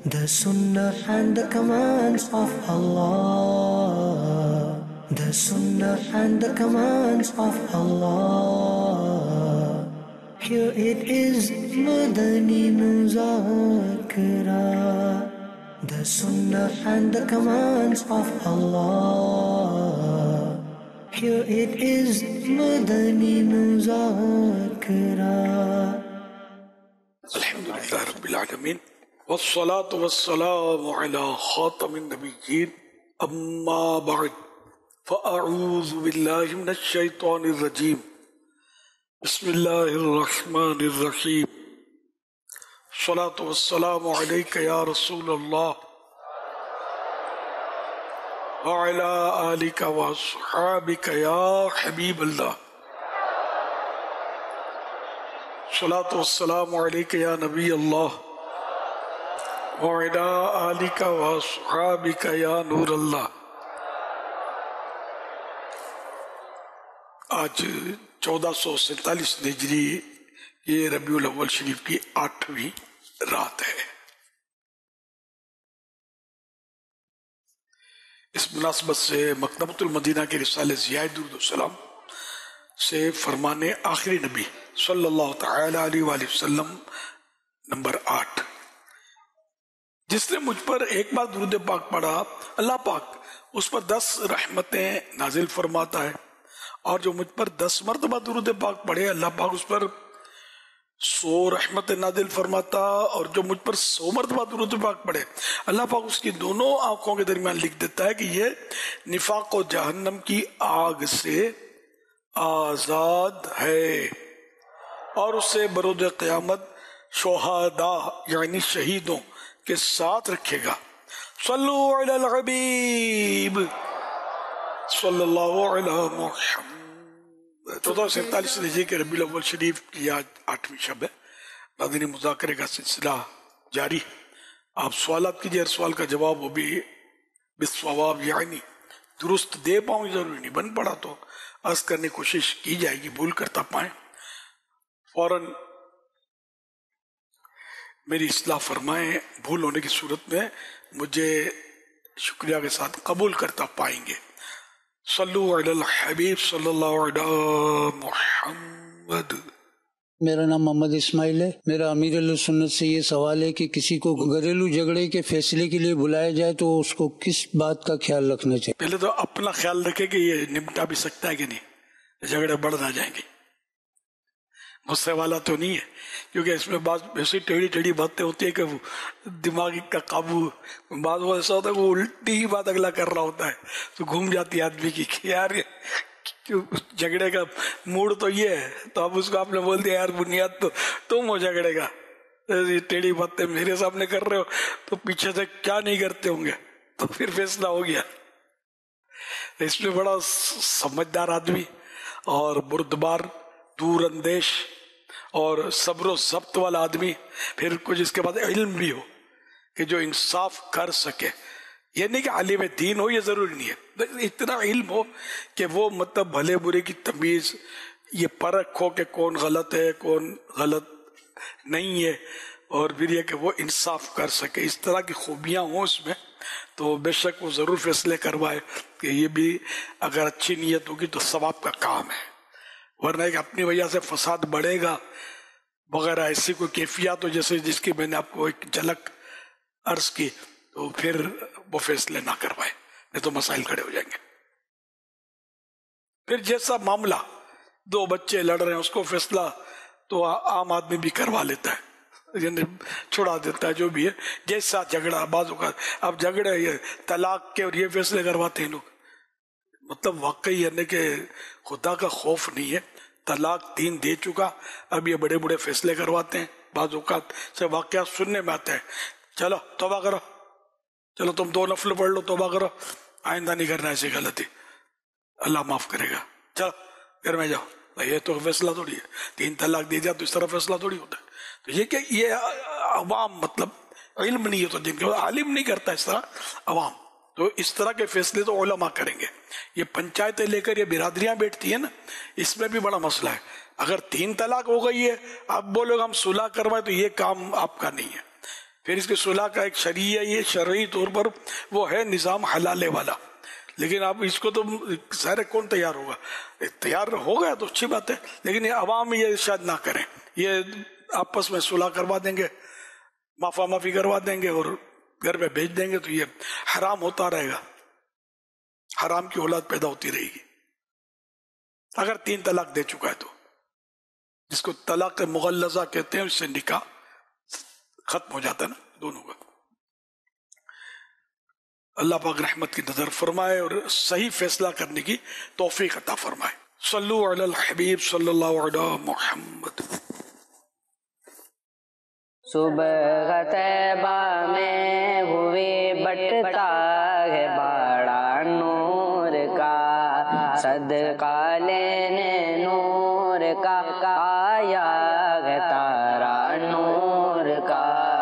The Sunnah and the commands of Allah. The Sunnah and the commands of Allah. Here it is, Madani Muzakara. The Sunnah and the commands of Allah. Here it is, Madani Muzakara. Alhamdulillah Rabbil Alameen. والصلاة والسلام على خاتم النبيين أما بعد فأعوذ بالله من الشيطان الرجيم بسم الله الرحمن الرحيم الصلاة والسلام عليك يا رسول الله وعلى آلك وأصحابك يا حبيب الله الصلاة والسلام عليك يا نبي الله وعلى آلك وأصحابك يا نور اللہ. آج 1447 ہجری یہ ربیع الاول شریف کی 8ویں رات ہے. اس مناسبت سے مکتبۃ المدینہ کے رسالے ضیاء درود السلام سے فرمان آخری نبی صلی اللہ تعالی علیہ وآلہ وسلم نمبر 8. جس نے مجھ پر ایک بار درود پاک پڑھا اللہ پاک اس پر 10 رحمتیں نازل فرماتا ہے، اور جو مجھ پر 10 مرتبہ درود پاک پڑھے اللہ پاک اس پر 100 رحمتیں نازل فرماتا، اور جو مجھ پر 100 مرتبہ درود پاک پڑھے اللہ پاک اس کی دونوں آنکھوں کے درمیان لکھ دیتا ہے کہ یہ نفاق و جہنم کی آگ سے آزاد ہے، اور اسے بروز قیامت شہداء یعنی شہیدوں کے ساتھ رکھے گا. صلو علی الحبیب صلی اللہ علی محمد. 1447 ہجری کے ربیع الاول شریف کی آج 8ویں شب ہے. مدنی مذاکرے کا سلسلہ جاری. آپ سوالات کیجئے، ہر سوال کا جواب وہ بھی بالصواب یعنی درست دے پاؤں، ضروری نہیں بن پڑا تو عرض کرنے کی کوشش کی جائے گی، بھول کرتا پائیں فوراً میری اصلاح فرمائیں. بھول ہونے کی صورت میں مجھے شکریہ کے ساتھ قبول کرتا پائیں گے. صلو علی الحبیب صلی اللہ علی محمد. میرا نام محمد اسماعیل ہے. میرا امیر اہل سنت سے یہ سوال ہے کہ کسی کو گھریلو جھگڑے کے فیصلے کے لیے بلایا جائے تو اس کو کس بات کا خیال رکھنا چاہیے؟ پہلے تو اپنا خیال رکھے کہ یہ نمٹا بھی سکتا ہے کہ نہیں، جھگڑے بڑھ نہ جائیں گے. غصے والا تو نہیں ہے، کیونکہ اس میں بعض ایسی ٹیڑھی ٹیڑھی باتیں ہوتی ہیں کہ دماغی کا قابو، بعض وہ ایسا ہوتا ہے کہ وہ الٹی ہی بات اگلا کر رہا ہوتا ہے تو گھوم جاتی ہے آدمی کی کہ یار جھگڑے کا موڈ تو یہ ہے، تو اب اس کو آپ نے بول دیا یار بنیاد تو تم ہو جھگڑے کا، ٹیڑھی باتیں میرے سامنے کر رہے ہو تو پیچھے سے کیا نہیں کرتے ہوں گے، تو پھر فیصلہ ہو گیا. اس میں بڑا سمجھدار آدمی اور بردبار دور اندیش اور صبر و ضبط والا آدمی، پھر کچھ اس کے بعد علم بھی ہو کہ جو انصاف کر سکے. یہ نہیں کہ عالم دین ہو، یہ ضروری نہیں ہے، اتنا علم ہو کہ وہ مطلب بھلے برے کی تمیز، یہ پرکھ ہو کہ کون غلط ہے کون غلط نہیں ہے، اور پھر یہ کہ وہ انصاف کر سکے. اس طرح کی خوبیاں ہوں اس میں تو بے شک وہ ضرور فیصلے کروائے کہ یہ بھی اگر اچھی نیت ہوگی تو ثواب کا کام ہے. ورنہ کہ اپنی وجہ سے فساد بڑھے گا وغیرہ ایسی کوئی کیفیات ہو جیسے جس کی میں نے آپ کو ایک جھلک عرض کی، تو پھر وہ فیصلے نہ کروائے، نہیں تو مسائل کھڑے ہو جائیں گے. پھر جیسا معاملہ 2 بچے لڑ رہے ہیں اس کو فیصلہ تو عام آدمی بھی کروا لیتا ہے، یعنی چھڑا دیتا ہے جو بھی ہے. جیسا جھگڑا بعض اوقات اب جھگڑے یہ طلاق کے اور یہ فیصلے کرواتے ہیں لوگ، مطلب واقعی یعنی کہ خدا کا خوف نہیں ہے. طلاق 3 دے چکا، اب یہ بڑے بڑے فیصلے کرواتے ہیں. بعض اوقات سے واقعات سننے میں آتے ہیں، چلو توبہ کرو، چلو تم 2 نفل پڑھ لو، توبہ کرو، آئندہ نہیں کرنا ایسی غلطی، اللہ معاف کرے گا، چلو گھر میں جاؤ. یہ تو فیصلہ تھوڑی ہے، 3 طلاق دے دیا تو اس طرح فیصلہ تھوڑی ہوتا ہے. تو یہ کہ یہ عوام مطلب علم نہیں ہے تو جن کے عالم نہیں کرتا اس طرح عوام، تو اس طرح کے فیصلے تو علماء کریں گے. یہ پنچایتیں لے کر یہ برادریاں بیٹھتی ہیں نا، اس میں بھی بڑا مسئلہ ہے. اگر 3 طلاق ہو گئی ہے، آپ بولو گے ہم صلح کروائے تو یہ کام آپ کا نہیں ہے. پھر اس کے صلح کا ایک شرعی طور پر وہ ہے نظام حلالے والا، لیکن اب اس کو تو ظاہر کون تیار ہوگا؟ تیار ہو گیا تو اچھی بات ہے، لیکن یہ عوام یہ ارشاد نہ کریں، یہ آپس میں صلح کروا دیں گے، معافی کروا دیں گے اور گھر میں بھیج دیں گے، تو یہ حرام ہوتا رہے گا، حرام کی اولاد پیدا ہوتی رہے گی۔ اگر 3 طلاق دے چکا ہے تو، جس کو طلاق مغلظہ کہتے ہیں، اس سے نکاح ختم ہو جاتا ہے نا دونوں کا۔ اللہ پاک رحمت کی نظر فرمائے اور صحیح فیصلہ کرنے کی توفیق عطا فرمائے۔ صلو علی الحبیب صلی اللہ علیہ محمد۔ صبح طیبہ میں ہوئی بٹتا ہے بڑا نور کا، صدقہ لینے نور کا آیا ہے تارا نور کا،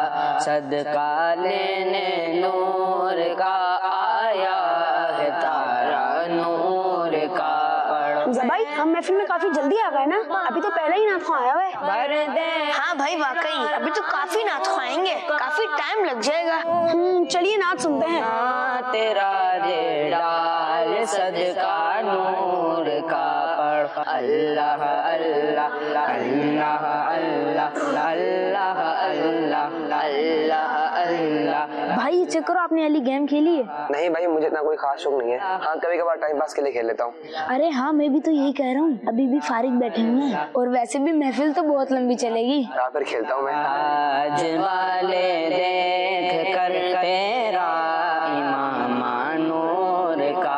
صدقہ لینے نور کا آیا ہے تارا نور کا۔ بھائی ہم محفل میں کافی جلدی آ گئے نا، ابھی تو پہلے ہی نعت خواں آیا ہوا ہے۔ ہاں بھائی واقعی ابھی تو کافی نعت خواں آئیں گے، کافی ٹائم لگ جائے گا۔ چلیے نعت سنتے ہیں۔ تیرا دے ڈال صدقہ نور کا پڑھ، اللہ اللہ اللہ اللہ اللہ اللہ اللہ اللہ۔ بھائی چیک کرو، آپ نے علی گیم کھیلی ہے؟ نہیں بھائی، مجھے اتنا کوئی خاص شوق نہیں ہے، ہاں کبھی کبھار ٹائم پاس کے لیے کھیل لیتا ہوں۔ ارے ہاں میں بھی تو یہی کہہ رہا ہوں، ابھی بھی فارغ بیٹھے ہوئے ہیں، اور ویسے بھی محفل تو بہت لمبی چلے گی۔ پھر کھیلتا ہوں میں۔ تاج والے دیکھ کر تیرا امام نور کا،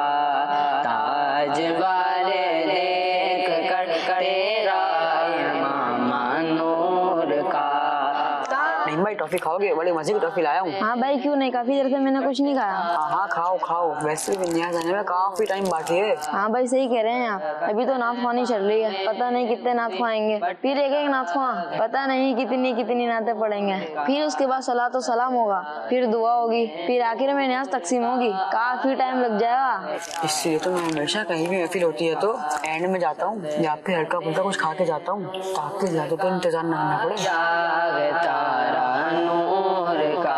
تاج والے دیکھ کر تیرا امام نور کا۔ نہیں بھائی ٹافی کھاؤ گے؟ بڑے مزے کی ٹافی لایا ہوں۔ ہاں بھائی کیوں نہیں، کافی دیر سے میں نے کچھ نہیں کھایا۔ ہاں کھاؤ کھاؤ، ویسے بھی نیاز آنے میں کافی ٹائم باقی ہے۔ ہاں بھائی صحیح کہہ رہے ہیں آپ، ابھی تو نعت خوانی چل رہی ہے، پتہ نہیں کتنے نعت خوائیں گے، پھر ایک نعت خواں پتہ نہیں کتنی نعتیں پڑھیں گے، پھر اس کے بعد صلاۃ و سلام ہوگا، پھر دعا ہوگی، پھر آخر میں نیاز تقسیم ہوگی، کافی ٹائم لگ جائے گا۔ اس لیے تو میں ہمیشہ کہیں بھی محفل ہوتی ہے تو اینڈ میں جاتا ہوں یا پھر ہلکا پھلکا کچھ کھا کے جاتا ہوں تاکہ زیادہ تو انتظار نہ کرنا پڑے۔ تارا نور کا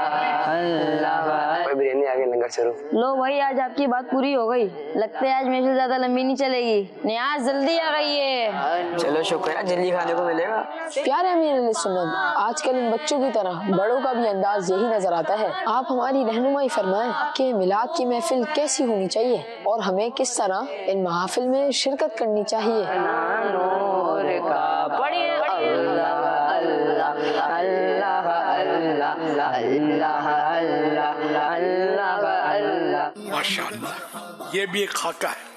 اللہ۔ بریانی آگے لنگر شروع۔ لو بھائی آج آپ کی بات پوری ہو گئی، لگتا ہے آج محفل زیادہ لمبی نہیں چلے گی، نیاز جلدی آ گئی ہے۔ چلو شکریہ، جلدی کھانے کو ملے گا۔ پیارے امیر علیہ سنت، آج کل ان بچوں کی طرح بڑوں کا بھی انداز یہی نظر آتا ہے، آپ ہماری رہنمائی فرمائیں کہ میلاد کی محفل کیسی ہونی چاہیے اور ہمیں کس طرح ان محافل میں شرکت کرنی چاہیے۔ نور کا پڑھیے اللہ اللہ اللہ اللہ اللہ اللہ اللہ اللہ۔ ماشاءاللہ، یہ بھی ایک خاکہ ہے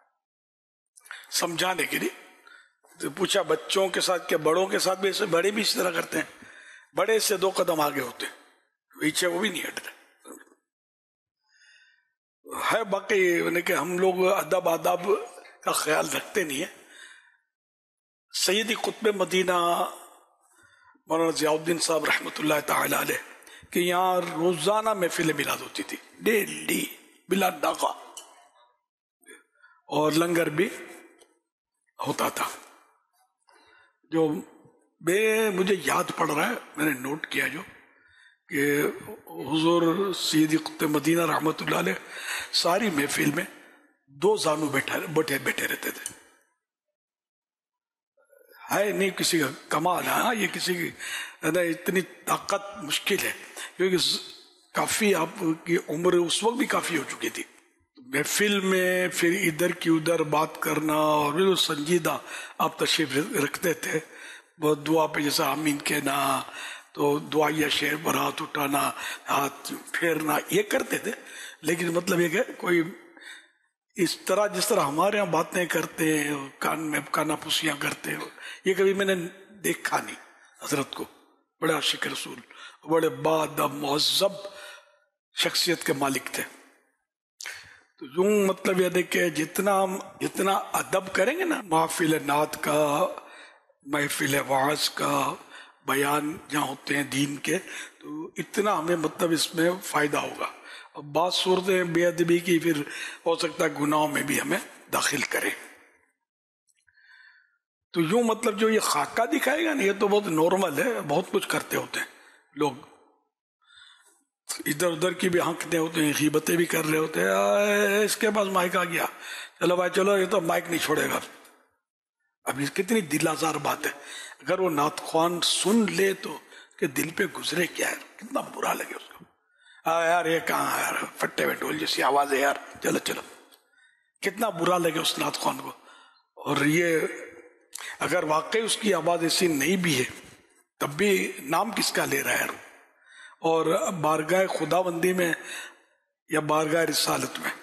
سمجھانے کے لیے۔ تو پوچھا بچوں کے ساتھ کیا بڑوں کے ساتھ بھی ایسے؟ بڑے بھی اس طرح کرتے ہیں، بڑے سے 2 قدم آگے ہوتے ہیں، پیچھے وہ بھی نہیں ہٹتے ہے۔ باقی یعنی کہ ہم لوگ ادب آداب کا خیال رکھتے نہیں ہیں۔ سیدی قطب مدینہ مولانا ضیاء الدین صاحب رحمۃ اللہ تعالی علیہ کہ یہاں روزانہ محفل میلاد ہوتی تھی، ڈیلی بلا ناغہ، اور لنگر بھی ہوتا تھا۔ جو مجھے یاد پڑ رہا ہے، میں نے نوٹ کیا جو کہ حضور سیدی قطب مدینہ رحمۃ اللہ علیہ ساری محفل میں 2 زانو بیٹھے رہتے تھے۔ ہے نہیں کسی کا کمال، ہاں یہ کسی کی اتنی طاقت مشکل ہے، کیونکہ کافی آپ کی عمر اس وقت بھی کافی ہو چکی تھی۔ محفل میں پھر ادھر کی ادھر بات کرنا، اور بھی سنجیدہ آپ تشریف رکھتے تھے، بہت دعا پہ جیسا آمین کہنا، تو دعائیہ شعر پر ہاتھ اٹھانا، ہاتھ پھیرنا، یہ کرتے تھے۔ لیکن مطلب یہ کہ کوئی اس طرح جس طرح ہمارے یہاں باتیں کرتے کان میں کانا پوسیاں کرتے، یہ کبھی میں نے دیکھا نہیں۔ حضرت کو بڑے عاشق رسول، بڑے باادب مہذب شخصیت کے مالک تھے۔ تو یوں مطلب یہ دیکھے جتنا ادب کریں گے نا، محفل نعت کا، محفل واعظ کا، بیان جہاں ہوتے ہیں دین کے، تو اتنا ہمیں مطلب اس میں فائدہ ہوگا۔ اب بعض صورتیں بے ادبی کی پھر ہو سکتا ہے گناہوں میں بھی ہمیں داخل کرے۔ تو یوں مطلب جو یہ خاکہ دکھائے گا نا، یہ تو بہت نارمل ہے، بہت کچھ کرتے ہوتے ہیں لوگ، ادھر ادھر کی بھی ہنکتے ہوتے ہیں, غیبتیں بھی کر رہے ہوتے ہیں, اس کے پاس مائک آ گیا, چلو بھائی چلو, یہ تو مائک نہیں چھوڑے گا. اب یہ کتنی دل آزار بات ہے. اگر وہ نعت خوان سن لے تو کہ دل پہ گزرے کیا ہے, کتنا برا لگے اس کو. یار یہ کہاں یار پھٹے میں ڈول جیسی آواز ہے یار, چلو چلو, کتنا برا لگے اس نعت خوان کو. اور یہ اگر واقعی اس کی آواز ایسی نہیں بھی ہے تب بھی نام کس کا لے رہا ہے. اور بارگاہ خداوندی میں یا بارگاہ رسالت میں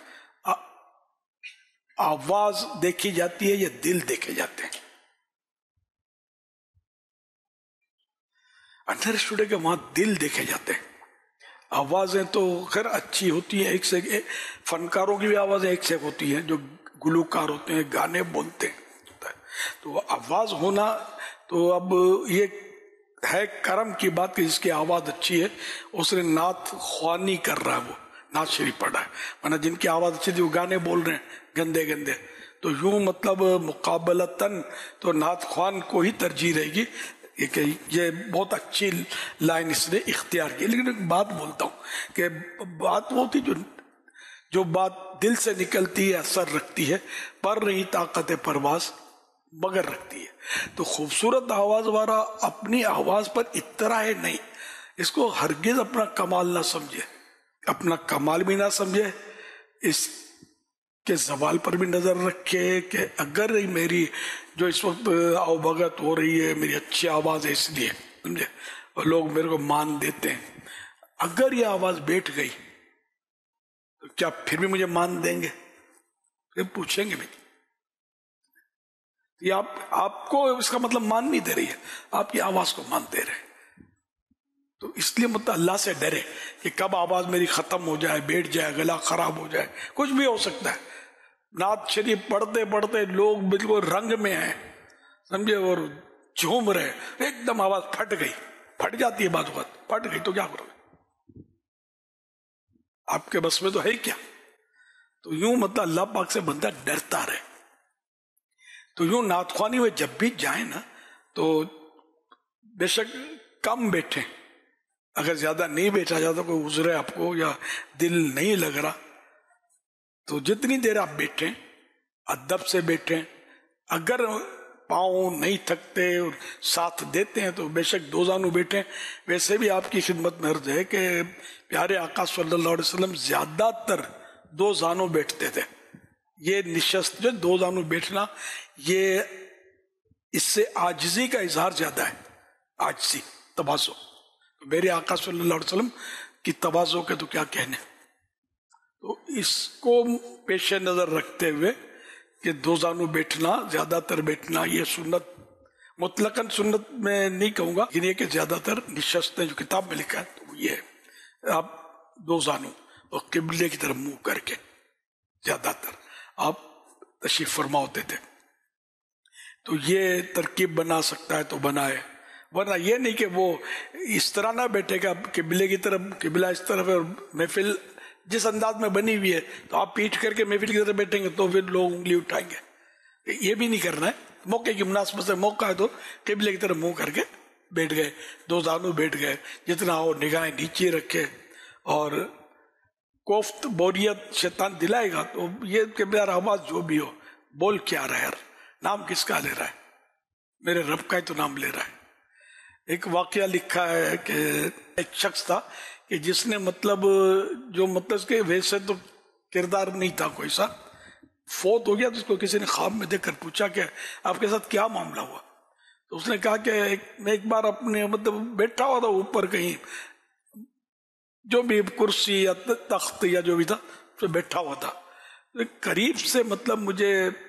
آواز دیکھی جاتی ہے یا دل دیکھے جاتے ہیں؟ انڈرسٹوڈ ہے کہ وہاں دل دیکھے جاتے ہیں. آوازیں تو خیر اچھی ہوتی ہیں, ایک سے ایک, فنکاروں کی بھی آوازیں ایک سے ایک ہوتی ہیں, جو گلوکار ہوتے ہیں گانے بولتے ہیں. تو آواز ہونا تو اب یہ ہے کرم کی بات کہ جس کی آواز اچھی ہے اس نے نعت خوانی کر رہا ہے, وہ نعت شریف پڑھ رہا ہے. ورنہ جن کی آواز اچھی تھی وہ گانے بول رہے ہیں گندے گندے. تو یوں مطلب مقابلتاً تو نعت خوان کو ہی ترجیح رہے گی. یہ بہت اچھی لائن اس نے اختیار کی. لیکن ایک بات بولتا ہوں کہ بات وہ تھی جو بات دل سے نکلتی ہے, اثر رکھتی ہے, پر نہیں طاقت پرواز مگر رکھتی ہے. تو خوبصورت آواز والا اپنی آواز پر اطراء نہیں, اس کو ہرگز اپنا کمال نہ سمجھے, اپنا کمال بھی نہ سمجھے, اس کے زوال پر بھی نظر رکھے کہ اگر میری جو اس وقت آؤ بھگت ہو رہی ہے, میری اچھی آواز ہے اس لیے, سمجھے, اور لوگ میرے کو مان دیتے ہیں, اگر یہ آواز بیٹھ گئی تو کیا پھر بھی مجھے مان دیں گے؟ پھر پوچھیں گے بھی. یہ آپ کو اس کا مطلب مان نہیں دے رہی ہے, آپ کی آواز کو مان دے رہے. تو اس لیے مطلب اللہ سے ڈرے کہ کب آواز میری ختم ہو جائے, بیٹھ جائے, گلا خراب ہو جائے, کچھ بھی ہو سکتا ہے. نعت شریف پڑھتے پڑھتے لوگ بالکل رنگ میں ہیں, سمجھے, اور جھوم رہے, ایک دم آواز پھٹ گئی, پھٹ جاتی ہے بعض اوقات, پھٹ گئی تو کیا کرو گے, آپ کے بس میں تو ہے کیا. تو یوں مطلب اللہ پاک سے بندہ ڈرتا رہے. تو یوں نعت خوانی میں جب بھی جائیں نا تو بے شک کم بیٹھیں, اگر زیادہ نہیں بیٹھا جاتا, کوئی عذر ہے آپ کو یا دل نہیں لگ رہا, تو جتنی دیر آپ بیٹھیں ادب سے بیٹھیں. اگر پاؤں نہیں تھکتے اور ساتھ دیتے ہیں تو بے شک دو زانو بیٹھیں. ویسے بھی آپ کی خدمت میں عرض ہے کہ پیارے آقا صلی اللہ علیہ وسلم زیادہ تر دو زانو بیٹھتے تھے. یہ نشست جو دو زانو بیٹھنا, یہ اس سے عاجزی کا اظہار زیادہ ہے, عاجزی, تواضع. میرے آقا صلی اللہ علیہ وسلم کی تواضع کے تو کیا کہنے. تو اس کو پیش نظر رکھتے ہوئے کہ دو زانو بیٹھنا, زیادہ تر بیٹھنا, یہ سنت مطلقاً سنت میں نہیں کہوں گا, لیکن یہ کہ زیادہ تر نشستیں جو کتاب میں لکھا ہے تو یہ ہے آپ دو زانو اور قبلے کی طرف منہ کر کے زیادہ تر آپ تشریف فرما ہوتے تھے. تو یہ ترکیب بنا سکتا ہے تو بنائے, ورنہ یہ نہیں کہ وہ اس طرح نہ بیٹھے گا قبلے کی طرف, قبلہ اس طرف ہے اور محفل جس انداز میں بنی ہوئی ہے تو آپ پیٹ کر کے محفل کی طرف بیٹھیں گے تو پھر لوگ انگلی اٹھائیں گے. یہ بھی نہیں کرنا ہے. موقع کی مناسبت سے موقع ہے تو قبلے کی طرف منہ کر کے بیٹھ گئے, دو زانو بیٹھ گئے, جتنا ہو نگاہیں نیچے رکھے. اور کوفت بوریت شیطان دلائے گا تو یہ کہ میرا آواز جو بھی ہو, بول کیا رہا ہے, نام کس کا لے رہا ہے, میرے رب کا ہی تو نام لے رہا ہے. ایک واقعہ لکھا ہے کہ ایک شخص تھا کہ جس نے مطلب جو مطلب اس کے ویسے تو کردار نہیں تھا کوئی سا, فوت ہو گیا. تو اس کو کسی نے خواب میں دیکھ کر پوچھا کہ آپ کے ساتھ کیا معاملہ ہوا. تو اس نے کہا کہ میں ایک بار اپنے مطلب بیٹھا ہوا تھا اوپر کہیں, جو بھی کرسی یا تخت یا جو بھی تھا تو بیٹھا ہوا تھا. قریب سے مطلب مجھے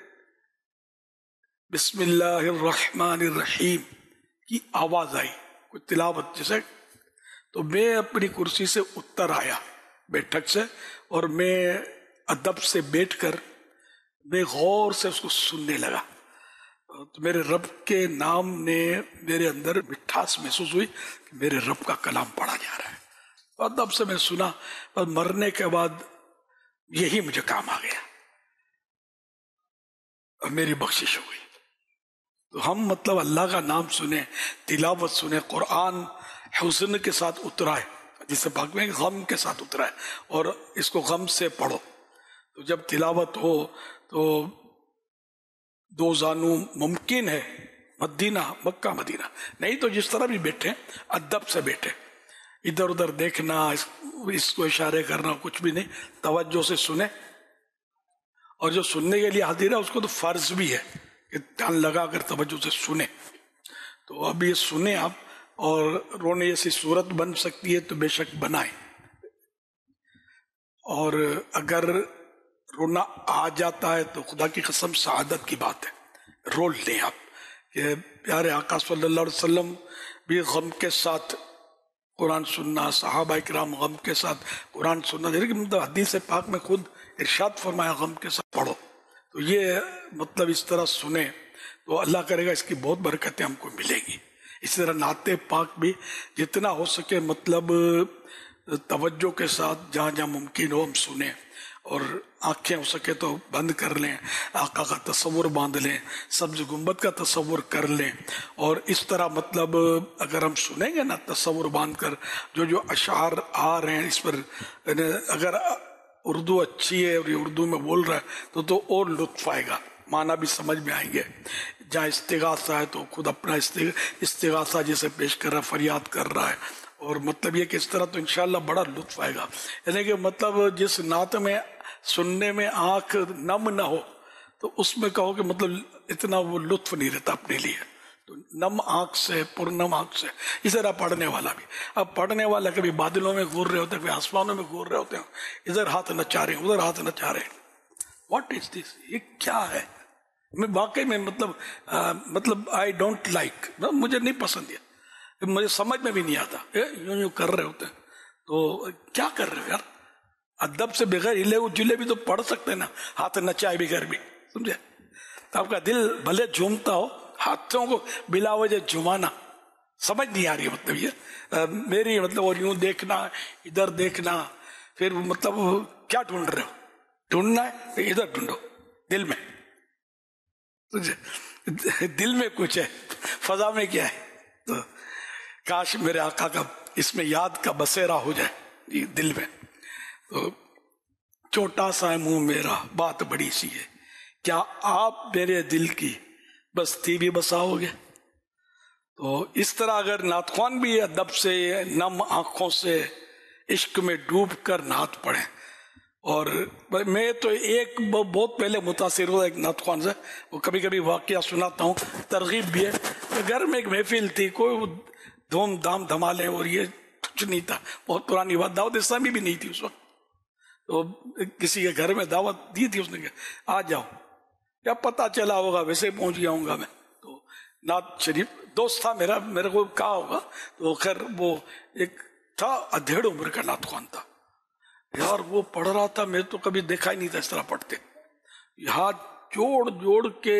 بسم اللہ الرحمن الرحیم کی آواز آئی, کوئی تلاوت جیسے. تو میں اپنی کرسی سے اتر آیا بیٹھک سے, اور میں ادب سے بیٹھ کر میں غور سے اس کو سننے لگا. تو میرے رب کے نام نے میرے اندر مٹھاس محسوس ہوئی کہ میرے رب کا کلام پڑھا جا رہا ہے. ادب سے میں سنا, پر مرنے کے بعد یہی مجھے کام آ گیا اور میری بخشش ہو گئی. تو ہم مطلب اللہ کا نام سنیں, تلاوت سنیں, قرآن حسن کے ساتھ اترائے, حدیث پاک میں غم کے ساتھ اترا ہے اور اس کو غم سے پڑھو. تو جب تلاوت ہو تو دو زانو ممکن ہے مدینہ مکہ مدینہ، نہیں تو جس طرح بھی بیٹھے ادب سے بیٹھے، ادھر ادھر دیکھنا، اس کو اشارے کرنا کچھ بھی نہیں، توجہ سے سنیں. اور جو سننے کے لیے حاضر ہے اس کو تو فرض بھی ہے کہ کان لگا کر توجہ سے سنیں. تو اب یہ سنیں آپ، اور رونے جیسی صورت بن سکتی ہے تو بے شک بنائیں. اور اگر رونا آ جاتا ہے تو خدا کی قسم سعادت کی بات ہے، رول لیں آپ. کہ پیارے آقا صلی اللہ علیہ وسلم بھی غم کے ساتھ قرآن سننا، صحابہ کرام غم کے ساتھ قرآن سننا، لیکن حدیث پاک میں خود ارشاد فرمایا غم کے ساتھ پڑھو. تو یہ مطلب اس طرح سنیں تو اللہ کرے گا اس کی بہت برکتیں ہم کو ملے گی. اسی طرح نعت پاک بھی جتنا ہو سکے مطلب توجہ کے ساتھ جہاں جہاں ممکن ہو ہم سنیں، اور آنکھیں ہو سکے تو بند کر لیں، آقا کا تصور باندھ لیں، سبز گنبد کا تصور کر لیں. اور اس طرح مطلب اگر ہم سنیں گے نا تصور باندھ کر جو اشعار آ رہے ہیں اس پر، اگر اردو اچھی ہے اور یہ اردو میں بول رہا ہے تو اور لطف آئے گا، معنی بھی سمجھ میں آئیں گے. جہاں استغاثہ ہے تو خود اپنا استغاثہ جیسے پیش کر رہا ہے، فریاد کر رہا ہے، اور مطلب یہ کہ اس طرح تو انشاءاللہ بڑا لطف آئے گا. یعنی کہ مطلب جس نعت میں سننے میں آنکھ نم نہ ہو تو اس میں کہو کہ مطلب اتنا وہ لطف نہیں رہتا اپنے لیے. تو نم آنکھ سے، پرنم آنکھ سے. اس طرح پڑھنے والا بھی، اب پڑھنے والا کبھی بادلوں میں گھور رہے ہوتے ہیں، کبھی آسمانوں میں گھور رہے ہوتے ہیں، ادھر ہاتھ نچا رہے ہیں ادھر ہاتھ نچا رہے ہیں. What is this? یہ کیا ہے؟ میں واقعی میں مطلب آئی ڈونٹ لائک، مجھے نہیں پسند ہے، مجھے سمجھ میں بھی نہیں آتا. یوں کر رہے ہوتے ہیں تو کیا کر رہے ہو یار؟ ادب سے بغیر ہلے جلے بھی تو پڑھ سکتے ہیں نا، ہاتھ نچائے بغیر بھی، سمجھے؟ تو آپ کا دل بھلے جھومتا ہو، ہاتھوں کو بلا وجہ جھمانا سمجھ نہیں آ رہی. مطلب یہ میری مطلب، اور یوں دیکھنا ادھر دیکھنا، پھر مطلب کیا ڈھونڈ رہے ہو؟ ڈھونڈنا ہے تو ادھر ڈھونڈو دل میں، دل میں کچھ ہے، فضا میں کیا ہے. تو کاش میرے آقا کا اس میں یاد کا بسیرا ہو جائے دل میں. تو چھوٹا سا ہے منہ میرا، بات بڑی سی ہے، کیا آپ میرے دل کی بستی بھی بساؤ گے؟ تو اس طرح اگر نعت خوان بھی ادب سے نم آنکھوں سے عشق میں ڈوب کر نعت پڑھیں. اور میں تو ایک بہت پہلے متاثر ہوا ایک نعت خوان سے، وہ کبھی کبھی واقعہ سناتا ہوں، ترغیب بھی ہے. گھر میں ایک محفل تھی، کوئی دھوم دھام دھمالے اور یہ کچھ نہیں تھا، بہت پرانی بات، دعوت اسلامی بھی نہیں تھی اس وقت. تو کسی کے گھر میں دعوت دی تھی، اس نے کہا آ جاؤ، یا پتہ چلا ہوگا ویسے پہنچ گیا ہوں گا میں. تو نعت شریف دوست تھا میرا، میرے کو کہا ہوگا، تو خیر وہ ایک تھا ادھیڑ عمر کا نعت خوان تھا یار. وہ پڑھ رہا تھا، میں تو کبھی دیکھا ہی نہیں تھا اس طرح پڑھتے. ہاتھ جوڑ جوڑ کے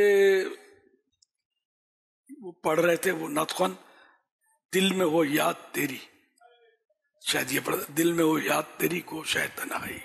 وہ پڑھ رہے تھے وہ نعت خوان. دل میں ہو یاد تیری، شاید یہ پڑھ، دل میں ہو یاد تیری کو شاید تنہائی.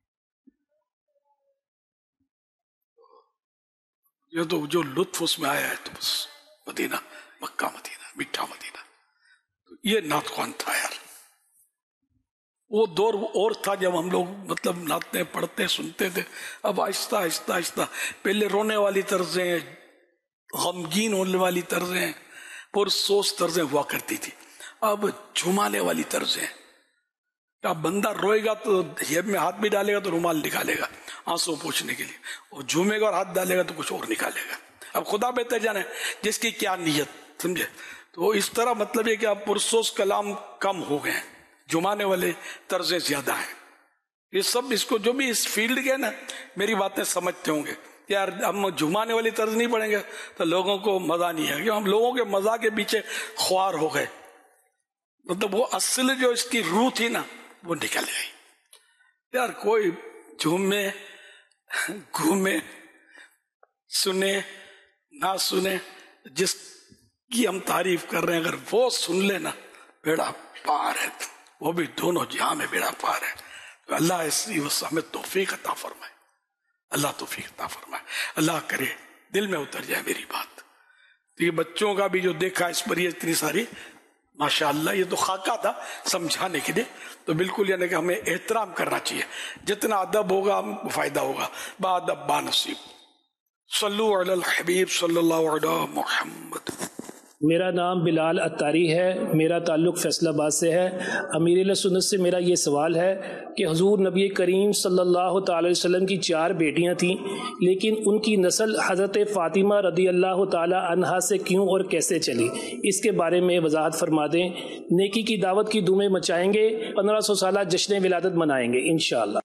یہ تو جو لطف اس میں آیا ہے تو بس مدینہ، مکہ مدینہ، میٹھا مدینہ. یہ نعت خوان تھا یار. وہ دور اور تھا جب ہم لوگ مطلب نعتیں پڑھتے سنتے تھے. اب آہستہ آہستہ آہستہ پہلے رونے والی طرزیں، غمگین ہونے والی طرزیں، پرسوس طرزیں ہوا کرتی تھی. اب جھمانے والی طرزیں. اب بندہ روئے گا تو جیب میں ہاتھ بھی ڈالے گا تو رومال نکالے گا آنسو پوچھنے کے لیے، اور جھومے گا اور ہاتھ ڈالے گا تو کچھ اور نکالے گا. اب خدا بہتر جانے جس کی کیا نیت، سمجھے؟ تو اس طرح مطلب یہ کہ اب پرسوس کلام کم ہو گئے ہیں، جمانے والے طرزیں زیادہ ہیں. یہ سب اس کو جو بھی اس فیلڈ کے نا میری باتیں سمجھتے ہوں گے یار، ہم جمانے والی طرز نہیں پڑھیں گے تو لوگوں کو مزہ نہیں ہے. ہم لوگوں کے مزہ کے پیچھے خوار ہو گئے. مطلب وہ اصل جو اس کی روح تھی نا وہ نکل گئی یار. کوئی جھومے گھومے سنے نہ سنے، جس کی ہم تعریف کر رہے ہیں اگر وہ سن لے نا بیڑا پار ہے، وہ بھی دونوں جہاں میں بیڑا پار ہے. تو اللہ اسی وسع میں توفیق عطا فرمائے، اللہ توفیق عطا فرمائے. اللہ کرے دل میں اتر جائے میری بات. تو یہ بچوں کا بھی جو دیکھا اس پر یہ اتنی ساری ماشاء اللہ یہ تو خاکہ تھا سمجھانے کے لیے. تو بالکل یعنی کہ ہمیں احترام کرنا چاہیے, جتنا ادب ہوگا ہم کو فائدہ ہوگا. بادب با نصیب. صلو علی الحبیب صلی اللہ علیہ محمد. میرا نام بلال اتاری ہے, میرا تعلق فیصل آباد سے ہے. امیر اہل سنت سے میرا یہ سوال ہے کہ حضور نبی کریم صلی اللہ تعالی علیہ وسلم کی 4 بیٹیاں تھیں, لیکن ان کی نسل حضرت فاطمہ رضی اللہ تعالی عنہا سے کیوں اور کیسے چلی؟ اس کے بارے میں وضاحت فرما دیں. نیکی کی دعوت کی دھومیں مچائیں گے, 1500 سالہ جشن ولادت منائیں گے انشاءاللہ.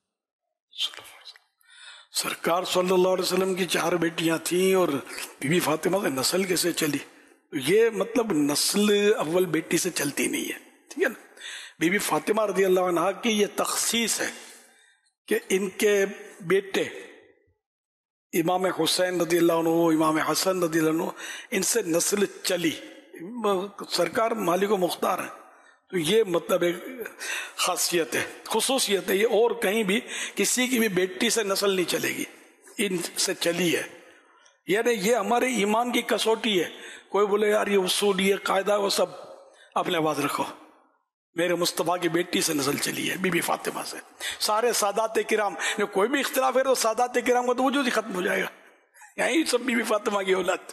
سرکار صلی اللہ علیہ وسلم کی 4 بیٹیاں تھیں اور بی بی فاطمہ سے نسل کیسے چلی؟ یہ مطلب نسل اول بیٹی سے چلتی نہیں ہے, ٹھیک ہے نا. بی بی فاطمہ رضی اللہ عنہا کی یہ تخصیص ہے کہ ان کے بیٹے امام حسین رضی اللہ عنہ, امام حسن رضی اللہ عنہ, ان سے نسل چلی. سرکار مالک و مختار ہیں, تو یہ مطلب ایک خاصیت ہے, خصوصیت ہے یہ. اور کہیں بھی کسی کی بھی بیٹی سے نسل نہیں چلے گی, ان سے چلی ہے. یعنی یہ ہمارے ایمان کی کسوٹی ہے. کوئی بولے یار یہ اصول یہ قاعدہ وہ سب اپنے پاس رکھو. میرے مصطفیٰ کی بیٹی سے نسل چلی ہے, بی بی فاطمہ سے. سارے سادات کرام جو کوئی بھی اختلاف ہے تو سادات کرام کا تو وجود ہی ختم ہو جائے گا. یہی سب بی بی فاطمہ کی اولاد.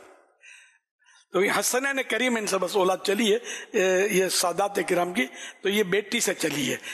تو یہ حسنین کریم ان سے بس اولاد چلی ہے یہ سادات کرام کی, تو یہ بیٹی سے چلی ہے.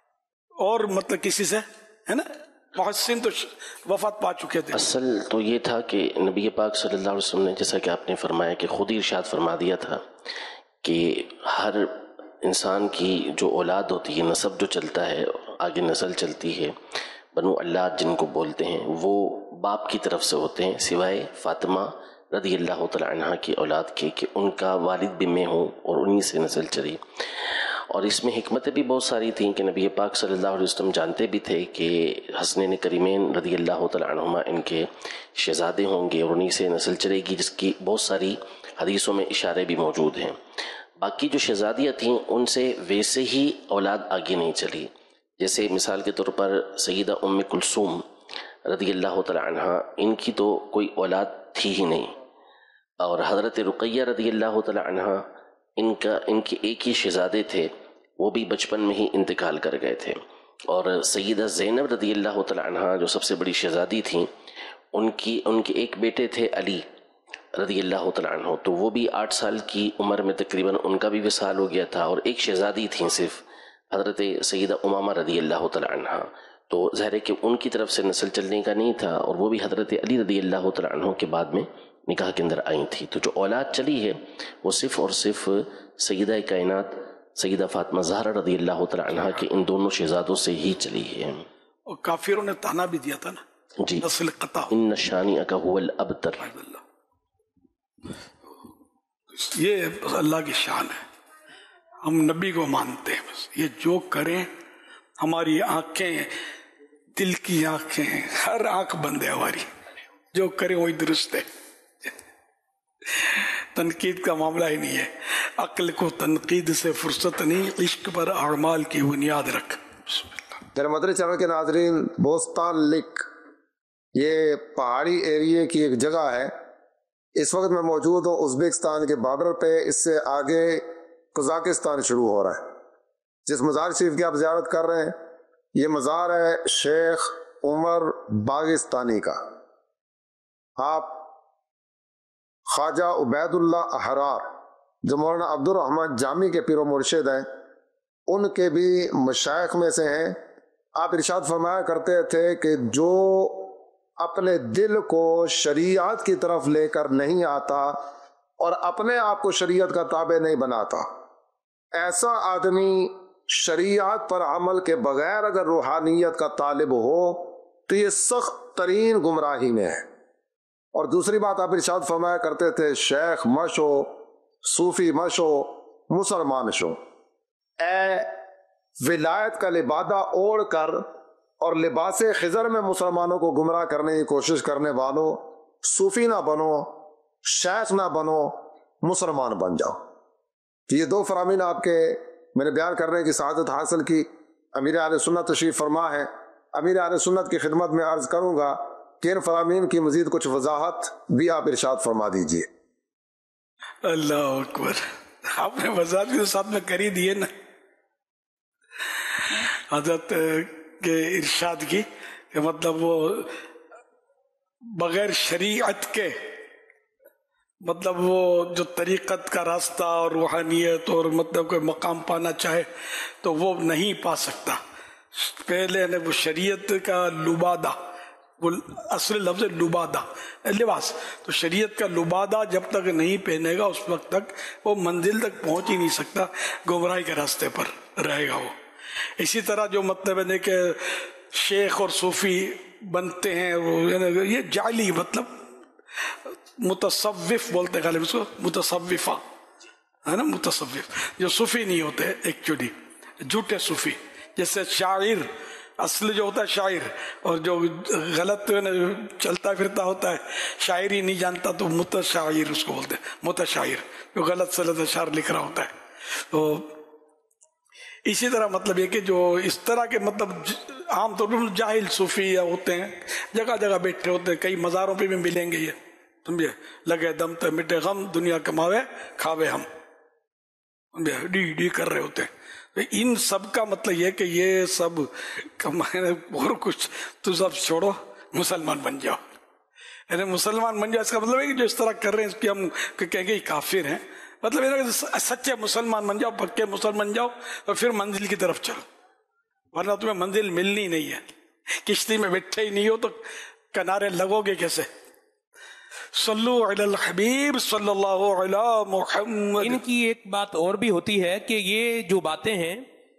اور مطلب کسی سے ہے نا, محسن تو وفات پا چکے تھے. اصل تو یہ تھا کہ نبی پاک صلی اللہ علیہ وسلم نے جیسا کہ آپ نے فرمایا کہ خود ہی ارشاد فرما دیا تھا کہ ہر انسان کی جو اولاد ہوتی ہے, نسب جو چلتا ہے, آگے نسل چلتی ہے, بنو اللہ جن کو بولتے ہیں, وہ باپ کی طرف سے ہوتے ہیں سوائے فاطمہ رضی اللہ تعالی عنہ کی اولاد کے, کہ ان کا والد بھی میں ہوں اور انہی سے نسل چلی. اور اس میں حکمتیں بھی بہت ساری تھیں کہ نبی پاک صلی اللہ علیہ وسلم جانتے بھی تھے کہ حسنین کریمین رضی اللہ تعالی عنہما ان کے شہزادے ہوں گے اور انہی سے نسل چلے گی, جس کی بہت ساری حدیثوں میں اشارے بھی موجود ہیں. باقی جو شہزادیاں تھیں ان سے ویسے ہی اولاد آگے نہیں چلی. جیسے مثال کے طور پر سیدہ ام کلثوم رضی اللہ تعالی عنہ, ان کی تو کوئی اولاد تھی ہی نہیں. اور حضرت رقیہ رضی اللہ تعالی عنہ, ان کے ایک ہی شہزادے تھے, وہ بھی بچپن میں ہی انتقال کر گئے تھے. اور سیدہ زینب رضی اللہ تعالی عنہ جو سب سے بڑی شہزادی تھیں, ان کے ایک بیٹے تھے علی رضی اللہ تعالی عنہ, تو وہ بھی 8 سال کی عمر میں تقریباً ان کا بھی وصال ہو گیا تھا. اور ایک شہزادی تھیں صرف حضرت سیدہ امامہ رضی اللہ تعالی عنہ, تو ظاہر ہے کہ ان کی طرف سے نسل چلنے کا نہیں تھا, اور وہ بھی حضرت علی رضی اللہ تعالی عنہ کے بعد میں نکاح کے اندر آئی تھی. تو جو اولاد چلی ہے وہ صرف اور صرف سیدہ کائنات سیدہ فاطمہ زہرا رضی اللہ تعالی عنہ کے ان دونوں شہزادوں سے ہی چلی ہے. اور کافروں نے تانا بھی دیا تھا نا, جی, نسل قطع. ان شانئک هو الابتر. یہ اللہ کی شان ہے, ہم نبی کو مانتے ہیں. بس یہ جو کریں, ہماری آنکھیں دل کی آنکھیں, ہر آنکھ بند ہے ہماری, جو کریں وہی درست ہے. تنقید کا معاملہ ہی نہیں ہے. عقل کو تنقید سے فرصت نہیں, عشق پر اعمال کی بنیاد رکھ. میرے مدری چینل کے ناظرین, بوستان لک یہ پہاڑی ایریے کی ایک جگہ ہے. اس وقت میں موجود ہوں ازبکستان کے بارڈر پہ. اس سے آگے قزاقستان شروع ہو رہا ہے. جس مزار شریف کی آپ زیارت کر رہے ہیں, یہ مزار ہے شیخ عمر باغستانی کا. آپ خواجہ عبید اللہ احرار جو مولانا عبد الرحمن جامی کے پیر و مرشد ہیں, ان کے بھی مشائخ میں سے ہیں. آپ ارشاد فرمایا کرتے تھے کہ جو اپنے دل کو شریعت کی طرف لے کر نہیں آتا اور اپنے آپ کو شریعت کا تابع نہیں بناتا, ایسا آدمی شریعت پر عمل کے بغیر اگر روحانیت کا طالب ہو تو یہ سخت ترین گمراہی میں ہے. اور دوسری بات آپ ارشاد فرمایا کرتے تھے, شیخ مشو, صوفی مشو, مسلمان شو. اے ولایت کا لبادہ اوڑھ کر اور لباس خضر میں مسلمانوں کو گمراہ کرنے کی کوشش کرنے والوں, صوفی نہ بنو, شیخ نہ بنو, مسلمان بن جاؤ. یہ 2 فرامین آپ کے میں نے بیان کرنے کی سعادت حاصل کی. امیر اہل سنت تشریف فرما ہے. امیر اہل سنت کی خدمت میں عرض کروں گا کہ ان فرامین کی مزید کچھ وضاحت بھی آپ ارشاد فرما دیجئے. اللہ اکبر. आपने वजाहत के साथ में कर ही दिए ना हजरत के इरशाद की कि मतलब वो बगैर शरीयत के मतलब वो जो तरीक़त का रास्ता और रूहानियत और मतलब कोई मकाम पाना चाहे तो वो नहीं पा सकता। पहले ने वो शरीयत का लुबादा, वो असली लफ्ज़ लुबादा लिबास, तो शरीयत का लुबादा जब तक नहीं पहनेगा उस वक्त तक वो मंजिल तक पहुंच ही नहीं सकता, गुमराही के रास्ते पर रहेगा वो। इसी तरह जो मतलब है कि शेख और सूफी बनते हैं वो ये जाली मतलब मुतसव्विफ बोलते हैं गालिब उसको, मुतसव्विफा है ना, मुतसव्विफ जो सूफी नहीं होते एक्चुअली, झूठे सूफी। जैसे शायर असली जो होता है शायर, और जो गलत चलता फिरता होता है शायरी नहीं जानता तो मुतशायर उसको बोलते हैं, मुतशायर जो गलत सलत अशार लिख रहा होता है। तो इसी तरह मतलब ये कि जो इस तरह के मतलब आमतौर पर जाहिल सूफी होते हैं, जगह जगह बैठे होते हैं, कई मज़ारों पे भी मिलेंगे ये, समझे, लगे दम तो मिटे गम दुनिया कमावे खावे हम, डी डी कर रहे होते हैं। तो इन सब का मतलब ये कि ये सब कमाए और कुछ तो सब छोड़ो, मुसलमान बन जाओ। यानी मुसलमान बन जाओ इसका मतलब है कि जो इस तरह कर रहे हैं इसकी हम कहेंगे काफिर हैं, मतलब सच्चे मुसलमान बन जाओ, पक्के मुसलमान बन जाओ और फिर मंजिल की तरफ चलो, वरना तुम्हें मंजिल मिलनी नहीं है। किश्ती में बैठे ही नहीं हो तो किनारे लगोगे कैसे? सल्लु अलल हबीब सल्लल्लाहु अला मुहम्मद। इनकी एक बात और भी होती है कि ये जो बातें हैं